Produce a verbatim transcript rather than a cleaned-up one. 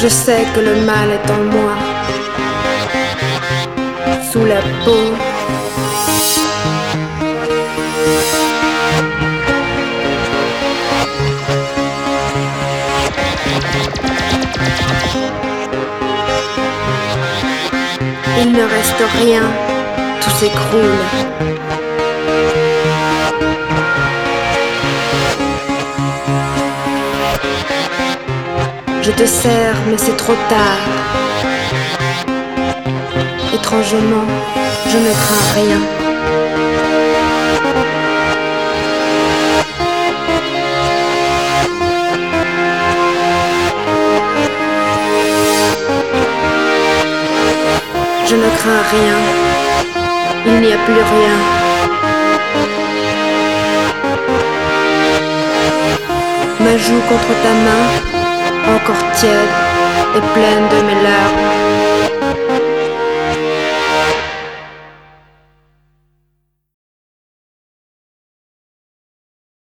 Je sais que le mal est en moi, sous la peau. Il ne reste rien, tout s'écroule. Je te sers, mais c'est trop tard. Étrangement, je ne crains rien. Je ne crains rien. Il n'y a plus rien. Ma joue contre ta main, encore tiède et pleine de mes larmes.